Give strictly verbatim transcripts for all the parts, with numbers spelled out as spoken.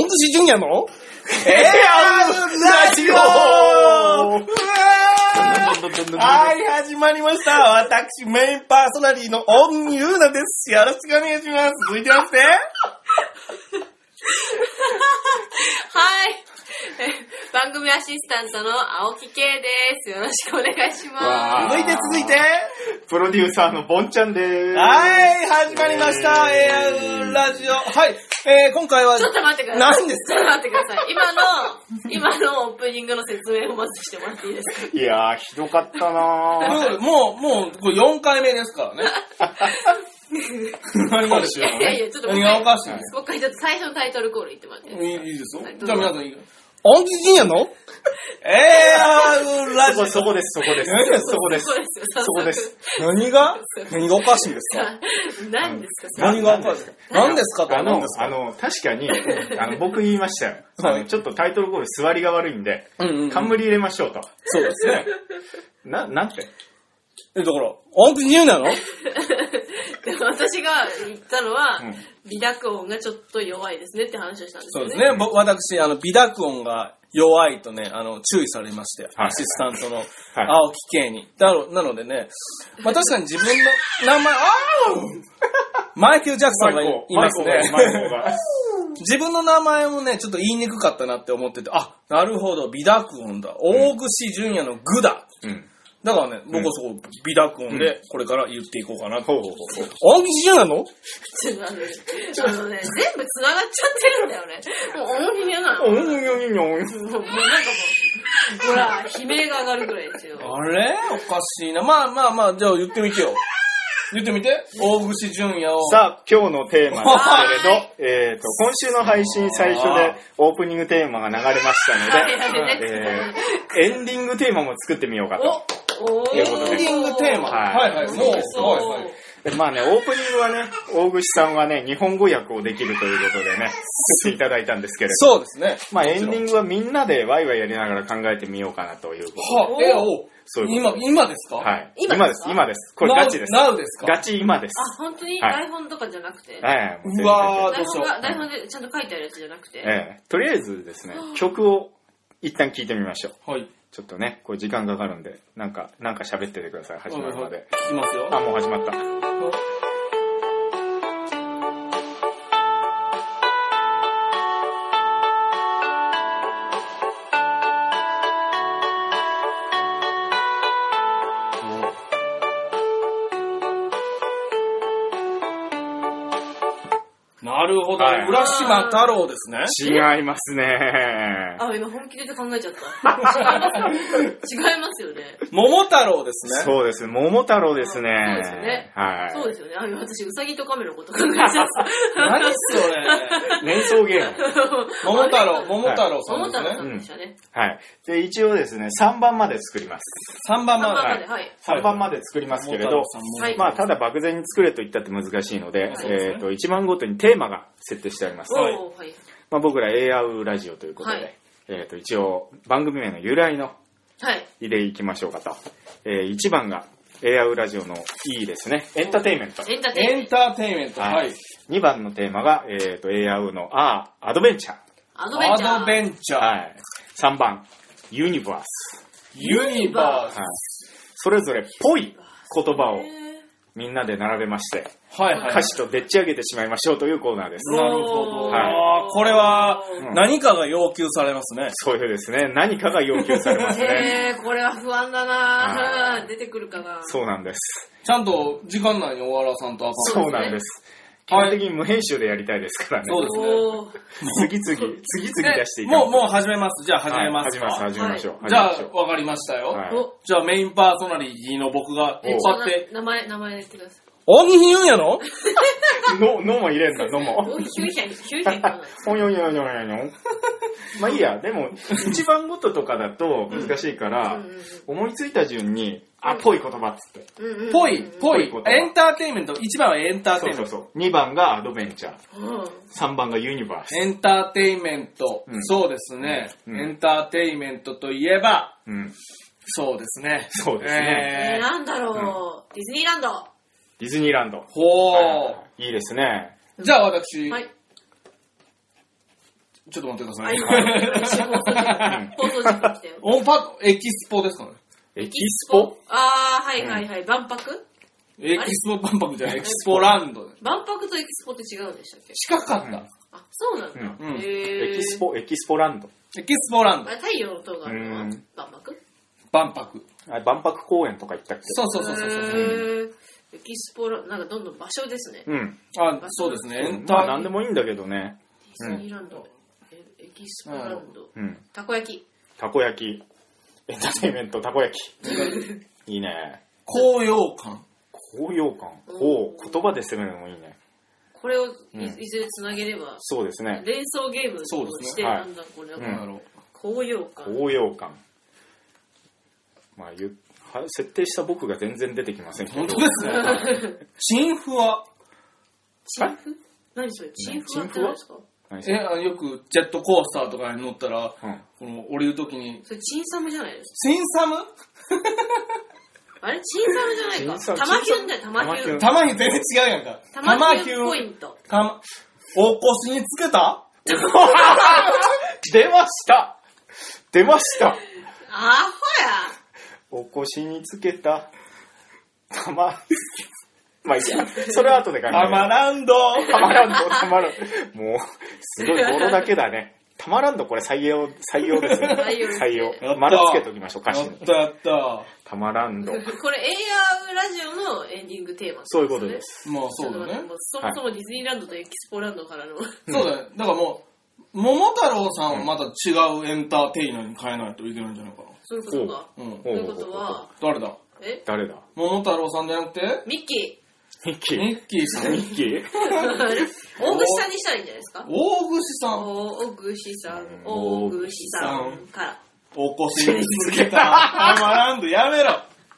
ングシジュニアのエアラジオはい、始まりました。私、メインパーソナリーのオンユーナです。よろしくお願いします。続いてますね。 はい。番組アシスタントの青木圭です。よろしくお願いします。 続いて続いて、 プロデューサーのボンちゃんです。 はい、始まりました。エアラジオ。はい、えー、今回は。 ちょっと待ってください。 何ですか？ ちょっと待ってください。今の、今のオープニングの説明をまずしてもらっていいですか？ いやー、ひどかったなー。もう、もう、これよんかいめですからね。何がですよ。 いやいや、ちょっと何がおかしいんですか？もう一回ちょっと最初のタイトルコール言ってもらっていいですか？ いいですよ。 はい、 じゃあ皆さんいいオンギジュニアのエアラジオ。 そこです、そこです。そこです。そこです。 何が何がおかしいんですか？ 何ですか？ 何がおかしい？何ですか？ あの、あの、確かに、あの、僕言いましたよ。あの、ちょっとタイトルコール座りが悪いんで、冠入れましょうと。 そうですね。 な、なんてえ、だから、オンギジュニアのでも私が言ったのは、うん、微濁音がちょっと弱いですねって話をしたんですよね。 そうですね。私、あの、微濁音が弱いとね、あの、注意されまして、はい、アシスタントの青木圭に。だろ、なのでね、まあ確かに自分の名前、あーマイケル・ジャクソンがいますね。自分の名前もね、ちょっと言いにくかったなって思ってて、あ、なるほど、微濁音だ。大串純也の具だ。うんだからね、僕はそこ、微濁音で、これから言っていこうかなと。 ほうほうほう。 オンギジュニアなの？ ちょっと待って、あのね、全部繋がっちゃってるんだよね。もう、オンギジュニアなの。 オンギジュニアなの。もうなんかもう、ほら、悲鳴が上がるぐらいですよ。 あれおかしいな。まあまあまあ、じゃあ言ってみてよ。言ってみて。大串純也を。 さあ、今日のテーマですけれど、えっと、今週の配信最初でオープニングテーマが流れましたので、えー、エンディングテーマも作ってみようかと。 エンディングテーマはいはい、もう、はいはい。 でまあね、オープニングはね、大串さんはね、日本語訳をできるということでね、作っていただいたんですけれど。 そうですね。 まあエンディングはみんなでワイワイやりながら考えてみようかなということで。はあ、え、おそういうこと今、今ですか？ はい。今です、今です。これガチです。 ナウですか？ ガチ今です。 あ、本当に台本とかじゃなくて。 はい。 うわー、どうしよう。 台本でちゃんと書いてあるやつじゃなくて。 ええ。とりあえずですね、曲を一旦聴いてみましょう。 はい。 ちょっとね、これ時間かかるんで、なんか、なんか喋っててください、始まるまで。 いきますよ。 あ、もう始まった。 なるほど、はい、浦島太郎ですね。 違いますね。 あ、今本気で考えちゃった。違いますよね。 桃太郎ですね。 そうです。桃太郎ですね。 そうですよね。 はい。 そうですよね。あ、私、うさぎと亀のこと考えちゃった。 何それ。 連想ゲーム。 桃太郎、桃太郎さんですね。 桃太郎さんでしたね。 はい。で、一応ですね、さんばんまで作ります。 さんばんまで。 はい。 さんばんまで作りますけれど、まあ、ただ漠然に作れと言ったって難しいので、えっと、いちばんごとにテーマが設定してあります。はい。まあ、僕ら エーアウ ラジオということで、はい、えっと、一応番組名の由来の入れいきましょうかと。えー、いちばんが エーアウ ラジオの E ですね。エンターテイメント。 エンターテイメント。はい。 にばんのテーマが、えっと、エーアウ の アー、アドベンチャー。 アドベンチャー。 アドベンチャー。 はい。さんばん、ユニバース。 ユニバース。はい。 それぞれぽい言葉をみんなで並べまして、はいはい、歌詞とでっち上げてしまいましょうというコーナーです。 なるほど。はい、これは何かが要求されますね。 そういうですね。何かが要求されますね。 へー、これは不安だな。出てくるかな。 そうなんです。 ちゃんと時間内に終わらさんとあかん。 そうなんです。基本的に無編集でやりたいですからね。 そうですね。 次々、次々出していただもう、もう始めます。じゃあ始めますか。 はい、始めます、始めましょう。はい、 じゃあ、わかりましたよ。はい、じゃあメインパーソナリティの僕が引っ張って。 名前、名前言ってください。 大木ひゆんやのの、のも入れんだ、のも。 ヒューヒャン、ヒューヒャンかな。 ほんよんよんよんよんよん。まあいいや、でも、一番ごととかだと難しいから、思いついた順に、あ、ぽい言葉っつって。 ぽい、ぽい。エンターテインメント。いちばんはエンターテインメント。 そうそうそう。にばんがアドベンチャー。さんばんがユニバース。 エンターテインメント。そうですね。エンターテインメントといえば、そうですね。 そうですね。 えー、なんだろう。ディズニーランド。 ディズニーランド。 ほー。 いいですね。 じゃあ私。はい。 ちょっと待ってください。 放送事故来たよ。 音パエキスポですかね。 エキスポ？ あー、はいはいはい。万博？ エキスポ万博じゃない、エキスポランド。 万博とエキスポって違うんでしたっけ？ 近かった。 あ、そうなんだ。 うん、エキスポ、エキスポランド。 エキスポランド。 あれ、太陽の塔があるのは万博？ 万博。 あれ、万博公園とか行ったっけ？ そうそうそうそうそう。 エキスポラ、なんかどんどん場所ですね。 うん。 あ、そうですね。 まあ、なんでもいいんだけどね。 ディズニーランド、エキスポランド、 うん。 たこ焼き。 たこ焼き。エンターテインメント、たこ焼き。いいね。 高揚感。 高揚感。お言葉で攻めるのもいいね。 これを い,、うん、いずれつなげれば。 そうですね。 連想ゲームとして、ね、なんだこれだから、うん、高揚感。 高揚感。まあ、ゆ設定した僕が全然出てきませんけど。 本当ですね。チンフワ。 チンフ？何それ？チンフワって何ですか？ え、よくジェットコースターとかに乗ったら、うん、この降りるときに。 それチンサムじゃないですか？ チンサム？ あれチンサムじゃないか。タマキュンだよ、タマキュン。 タマキュン全然違うやんか。 タマキュンポイント。 たま、お腰につけた？ 出ました出ました。 アホや。 お腰につけた。たま、まあいいや。それは後で考える。 たまらんど。 たまらんど、たまらん。もう、すごい語呂だけだね。たまらんど、これ採用、採用ですね。 採用。 採用。丸つけときましょう、歌詞に。 やったやった。 たまらんど。 これ エーアール ラジオのエンディングテーマ、ね。 そういうことです。 まあそうだね。 そもそもディズニーランドとエキスポランドからの。 そうだね。だからもう、桃太郎さんはまた違うエンターテイナーに変えないといけないんじゃないかな。 そういうことか。うん。ということは。 誰だ？ え？ 誰だ？ 桃太郎さんじゃなくて？ ミッキー。 ミッキー。 ミッキーさん。 ミッキー大串さんにしたらいいんじゃないですか？ 大串さん。 大串さん。大串さんから。 お腰につけた。たまらんとやめろ。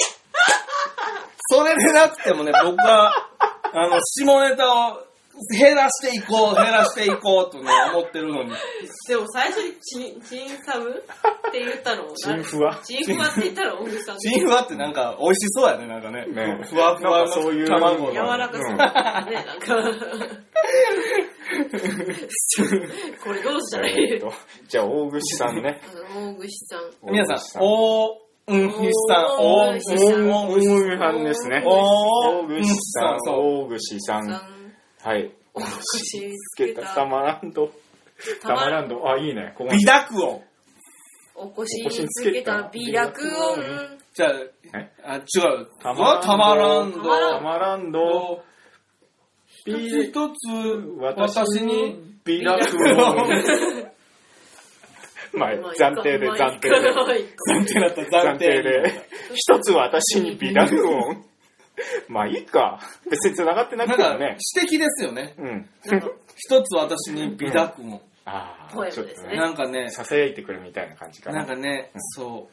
それでなくてもね、僕は、あの、下ネタを減らしていこう、減らしていこうとね、思ってるのに。 でも最初にチン、チンサムって言ったのチンフワチンフワって言ったら大口さん。 チンフワってなんか美味しそうやね、なんかね。 ねふわふわのそういう卵の。 柔らかそうだね、なんか。これどうしたらいい？ じゃあ大串さんね。 大串さん。 皆さん、大うんふさん、大串さん。大串さんですね。大串さん、大串さん。はい。 大串つけたたまらんど。たまらんど。あ、いいね。 美濁音。 お腰につけた美濁音。 じゃあ、あ、違う。たまらんど。 たまらんど。 一つ、私に美濁音。まあ、暫定で、暫定で。 暫定だった、 暫定で。一つ私に美濁音。まあいいか。別に繋がってなくてもね。 指摘ですよね。 うん。 一つ私に美濁音。 ああ、ちょっとね。 なんかね、 ささやいてくるみたいな感じかな。 なんかね、そう。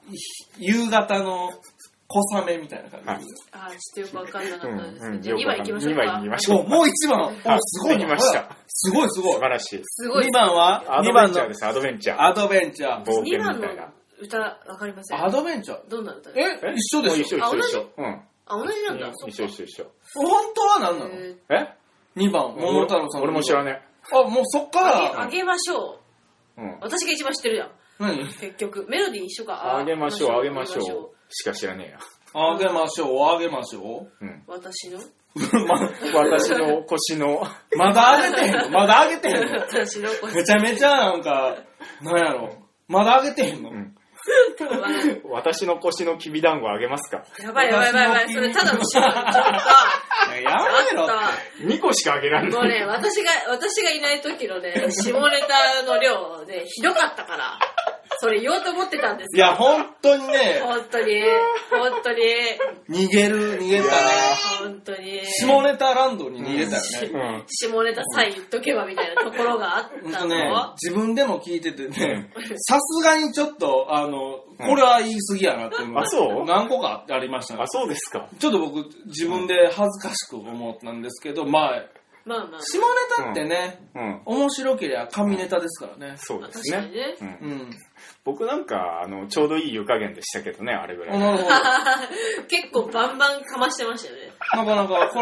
夕方の小雨みたいな感じ。 ああ、ちょっとよくわかんなかったですけど。じゃあにばん行きましょうか。 にばん行きましょう。 もういちばん。すごい。 行きました。 すごいすごい。 素晴らしい。 すごい。 にばんはアドベンチャーです、アドベンチャー。 アドベンチャー。 冒険みたいな。 歌わかりません。 アドベンチャーどんな歌ですか？ え一緒でしょ？ 一緒一緒。うん。 あ、同じなんだ。 一緒一緒一緒。 本当は何なの？ え ? に 番、桃太郎さん。 俺も知らねえ。あ、もうそっから。 あげましょう。うん。私が一番知ってるやん。 何？ 結局。メロディー一緒か。 あげましょう、あげましょう。しか知らねえや。 あげましょう、あげましょう。うん。 私の私の腰の。 まだあげてへんの？まだあげてへんの？ 私の腰。 めちゃめちゃなんか、なんやろ。まだあげてへんの？うん。 私の腰のきびだんごあげますか？ やばいやばいやばいやばい。それただのシュート。ちょっと。 やめろ。 にこしかあげらんない。 もうね、私が、私がいない時のね、下ネタの量でひどかったから。それ言おうと思ってたんですよ。いや、本当にね。 本当に、本当に。 逃げる、逃げたね。 本当に。 下ネタランドに逃げたよね。 うん、下ネタさえ言っとけばみたいなところがあったの。 ね、自分でも聞いててね、さすがにちょっと、あの、これは言い過ぎやなっていうのが、 あ、そう何個かありましたね。 あ、そうですか。 ちょっと僕、自分で恥ずかしく思ったんですけど、まあ、 まあまあ、 下ネタってね、うん、面白ければ神ネタですからね。 そうですね。 ねうん、僕なんかあのちょうどいい湯加減でしたけどね、あれぐらい。 なるほど。 結構バンバンかましてましたよね。 なかなかこれ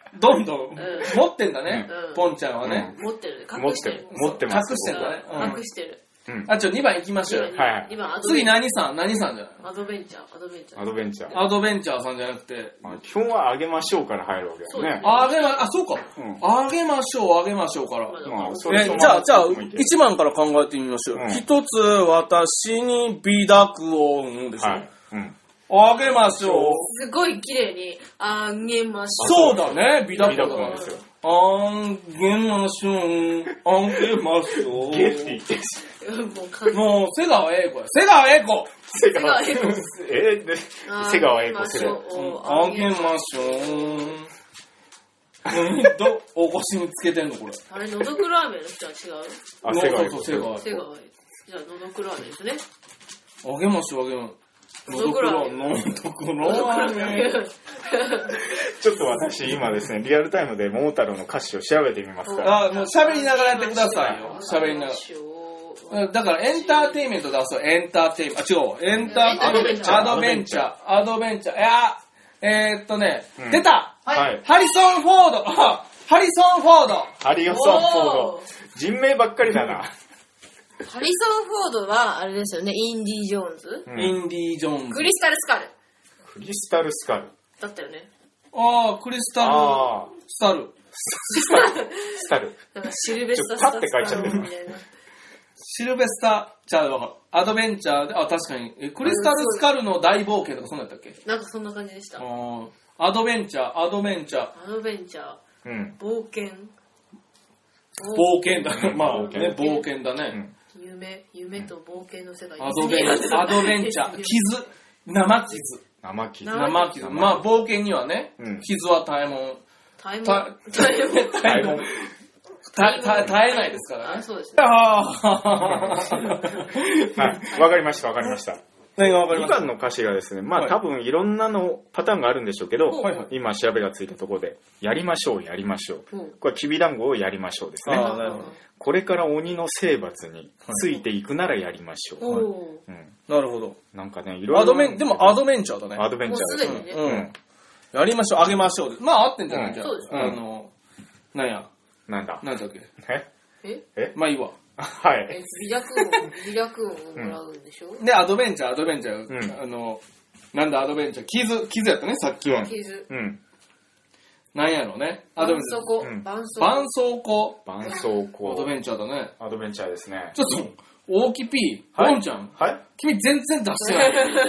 どんどん持ってんだね、 うん、 ポンちゃんはね、 うん、持ってる隠してる持ってます隠してんだね、 うん、隠してる、 うん、あ、ちょ、にばん行きましょうよ。 はい。 次何さん何さんじゃないアドベンチャー、アドベンチャー。 アドベンチャー。 アドベンチャーさんじゃなくて。 基本はあげましょうから入るわけだよね。 あげま、あ、そうか。うん、あげましょう、あげましょうから。まあ、それえじゃあ、じゃあ、いちばんから考えてみましょう。一、うん、つ、私に美濁を生むでしょ。はい。うん。あげましょう。 すごい綺麗に、あげましょう。そうだね、美濁なんですよ。 あげましょう、あげましょう。 ゲって言ってるし。 もう、瀬川栄子や。瀬川栄子瀬川栄子。 えー、瀬川栄子、瀬川。 あげましょう。ど、お腰につけてんのこれ。 あれ、のどくラーメンの人は違うあ、瀬川栄子。 瀬川栄子。じゃあ、のどくラーメンですね。 あげましょう、あげましょう。のどくラーメン。のどくラーメン。 ちょっと私今ですね、リアルタイムで桃太郎の歌詞を調べてみますから。 あ、もう喋りながらやってくださいよ。喋りながら。だからエンターテインメント出そう。エンターテインメント。あ、違う。エンターテインメント。アドベンチャー。アドベンチャー。いや、えー、っとね、うん、出た、 はい、 ハリソン・フォード。ハリソン・フォード。 ハリソン・フォード。人名ばっかりだな。 ハリソン・フォードは、あれですよね、インディ・ジョーンズ、 うん、インディ・ジョーンズ。 クリスタル・スカル。 クリスタル・スカル。 だったよね。 ああ、クリスタル・スタル。 スタル。 シルベスタ・スタル。 パって書いちゃってる。 シルベスタ、じゃあ、アドベンチャーで、あ、確かに、クリスタル・スカルの大冒険とかそんなんやったっけ？ なんかそんな感じでした。 アドベンチャー、アドベンチャー。 アドベンチャー。うん。冒険。 冒険だね。まあ、ね、冒険だね。 夢、夢と冒険の世界。 アドベンチャー、アドベンチャー。傷。生傷。 生傷。 生傷。まあ、冒険にはね、傷は絶えもん。 絶えもん。絶えもん。絶えないですからね。 そうですね。 はい。わかりました、わかりました。 何がわかりました？ にばんの歌詞がですね、まあ、はい、多分いろんなのパターンがあるんでしょうけど、はいはい、今調べがついたところで、やりましょう、やりましょう。うん、これはきびだんごをやりましょうですね。これから鬼の征伐についていくならやりましょう。はい、 うん、なるほど。 なんかね、いろいろ。アドメン、 でもアドベンチャーだね。 アドベンチャーですね。 うん。やりましょう、あげましょう。まあ、合ってんじゃない、じゃあ。 そうですね。あの、なんや。 なんだ。 なんだっけ。 えええまあいいわ。 はい。 美濁音、美濁音をもらうんでしょ、 うん、で、アドベンチャー、アドベンチャー。うん、あの、なんだアドベンチャー。傷、傷やったね、さっきは。 傷。 うん。なんやろね。 アドベンチャー。 絆創膏。 絆創膏。 アドベンチャーだね。 アドベンチャーですね。 ちょっと、大き P、ポンちゃん。 はい。 君全然出してない。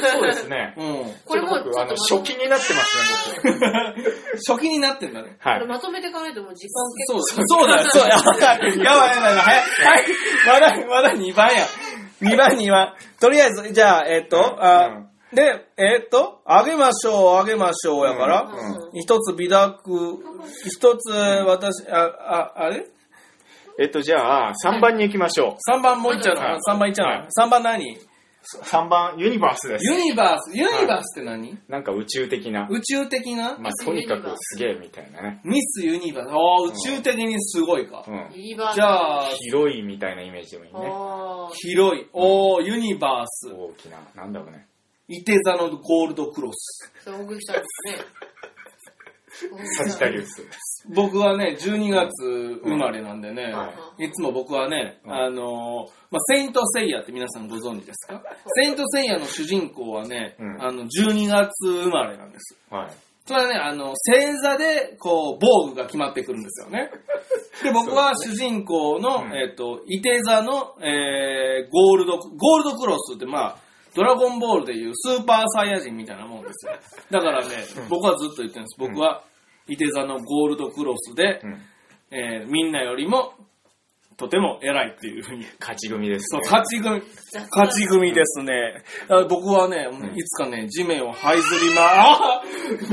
そうですね。 うん。 これもう、 あの、初期になってますね、 僕。初期になってんだね。 はい。 これまとめていかないともう時間結構。そうだ、そうだ。やばい、やばい、やばい。はい。まだ、まだにばんや。にばん、にばん。とりあえず、じゃあ、えっと、あ、で、えっと、あげましょう、あげましょうやから、一つ美濁、一つ私、あ、あ、あれえっと、じゃあ、さんばんに行きましょう。 さんばんもういっちゃうの ?さん 番いっちゃうの、はい、さんばん何 ? さんばん、ユニバースです。 ユニバースユニバースって何、はい、 なんか宇宙的な。 宇宙的なまあ、とにかくすげえみたいなね。 ミスユニバース。ああ、宇宙的にすごいか。 うん。 じゃあ、 広いみたいなイメージでもいいね。 広い。おー、ユニバース。 大きな。なんだろうね。 いて座のゴールドクロス。 そう、大きさですね。 サジタリウス。 僕はね、じゅうにがつ生まれなんでね、うんはい、いつも僕はね、うん、あのー、まあ、セイントセイヤって皆さんご存知ですか？セイントセイヤの主人公はね、うん、あの、じゅうにがつ生まれなんです。はい。それはね、あの、星座で、こう、防具が決まってくるんですよね。で、僕は主人公の、ね、えっと、いて座の、えー、ゴールド、ゴールドクロスって、まあ、ドラゴンボールでいうスーパーサイヤ人みたいなもんですよ。だからね、僕はずっと言ってるんです。僕は、いて座のゴールドクロスで、うんえー、みんなよりもとても偉いっていうふうに勝ち組です、 ね、そう勝ち組勝ち組ですね。僕はね、うん、いつかね地面を這いずりまあ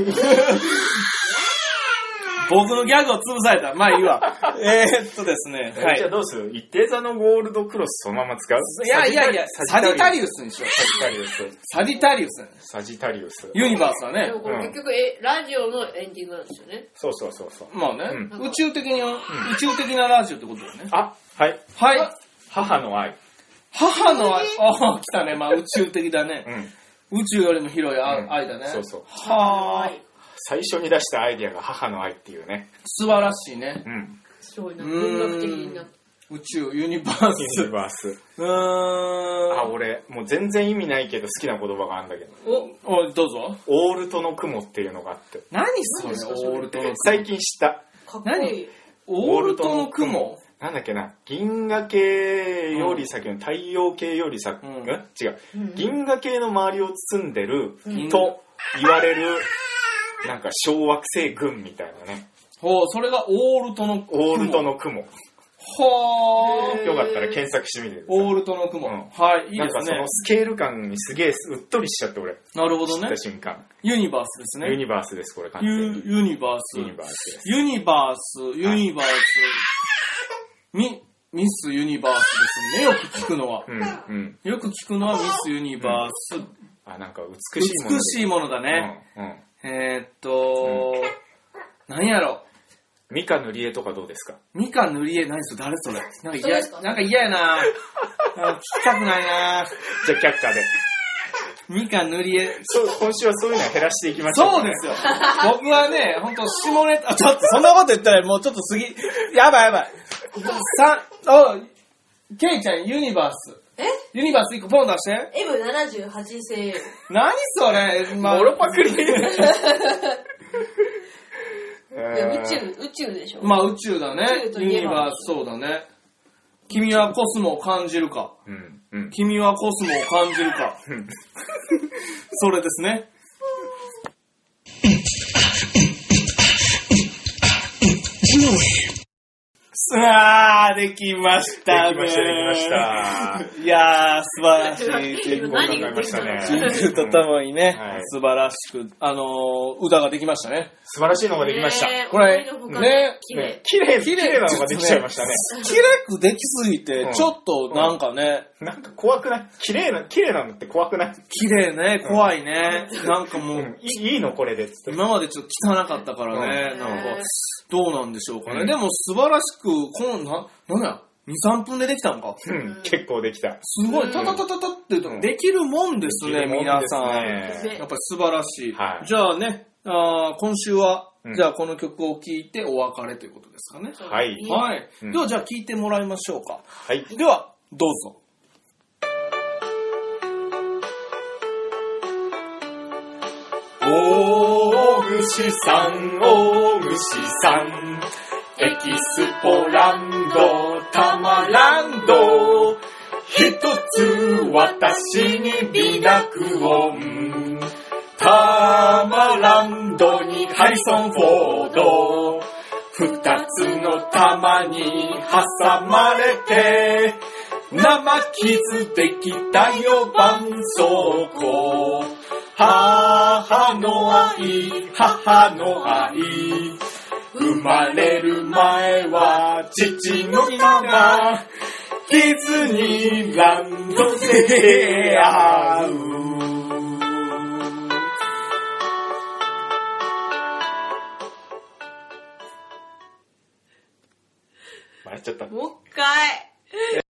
僕のギャグを潰された。まあいいわ。えーっとですね。 はい。じゃあどうする？一定座のゴールドクロスそのまま使う？ いやいやいや、サジタリウスにしよう。 サジタリウス。 サジタリウス。 サジタリウス。 ユニバースはね。 でもこれ結局、え、ラジオのエンディングなんですよね。 そうそうそうそう。 まあね、うん、宇宙的には、うん、宇宙的なラジオってことだよね。 あ、はい。 はい。 母の愛。 母の愛。ああ、来たね。まあ宇宙的だね。うん、宇宙よりも広い愛だね。 そうそう。 はあ。 最初に出したアイディアが母の愛っていうね。 素晴らしいね。 うん。 すごいな。文学的にな。 宇宙、ユニバース。 ユニバース。 うーん。 あ、俺、もう全然意味ないけど好きな言葉があるんだけど。 お、お、どうぞ。 オールトの雲っていうのがあって。 何それ、オールトの雲。 最近知った。 かっこいい。 オールトの雲なんだっけな、銀河系より先の太陽系より先、うん、違う、うん、銀河系の周りを包んでる、うん、と言われるなんか小惑星群みたいなね。 ほう、それがオールトの雲。 オールトの雲。 はー。 よかったら検索してみて。 オールトの雲。うん、はい、いいですね。 なんかそのスケール感にすげえうっとりしちゃって俺。 なるほどね。 知った瞬間。 ユニバースですね。 ユニバースです、これ完全に。 ユニバース。 ユニバースです。 ユニバース、ユニバース。ミ、ミスユニバースですね。よく聞くのは。うんうん、よく聞くのはミスユニバース。うん、 あ、なんか美しいもの。 美しいものだね。うんうん、えー、っと、うん、何やろ。 ミカ塗り絵とかどうですか？ ミカ塗り絵、何それ、誰それ。なんか嫌、なんか嫌やな聞きたくないなじゃあ却下で。 ミカ塗り絵。 そう、今週はそういうのを減らしていきましょう。 そうですよ。僕はね、ほんと下ネタ、ちょっとそんなこと言ったらもうちょっと過ぎ、やばいやばい。さ、お、ケイちゃん、ユニバース。 えユニバースいっこポン出して。 エムななじゅうはち 星。 何それ、 まあ、モロパクリ。 いや、宇宙、宇宙でしょ。 まあ宇宙だね。ユニバース、そうだね。君はコスモを感じるか。うんうん、君はコスモを感じるか。それですね。さあ、できましたね。 できました、できました。 いやー、素晴らしい。 結構考えましたね。 ジングルとともにね、はい、素晴らしく、あのー、歌ができましたね。 素晴らしいのができました。 これ、ね、 綺麗、綺麗、綺麗なのができちゃいましたね。 綺麗くできすぎて、ちょっとなんかね、 うんうん、なんか怖くない？綺麗な、綺麗なのって怖くない？ 綺麗ね、怖いね。うん、なんかもう、うん、 いいのこれでっつって。 今までちょっと汚かったからね、うん、なんか、どうなんでしょうかね。うん、でも素晴らしく、この、な、なんだに、さんぷんでできたのか。 うん、結構できた。 すごい、タタタタタって言うと、できるもんですね、皆さん。やっぱり素晴らしい。はい、じゃあね、あ今週は、うん、じゃあこの曲を聴いてお別れということですかね。 はい。 はい。うん、ではじゃあ聴いてもらいましょうか。 はい。 では、どうぞ。 大串さん、大串さん。エキスポランド、タマランド。一つ私に美濁音。タマランドにハリソン・フォード。二つの玉に挟まれて。生傷できたよ、絆創膏。母の愛、母の愛。生まれる前は父の日がディズニーランドで出会う。笑っちゃった。 もう一回。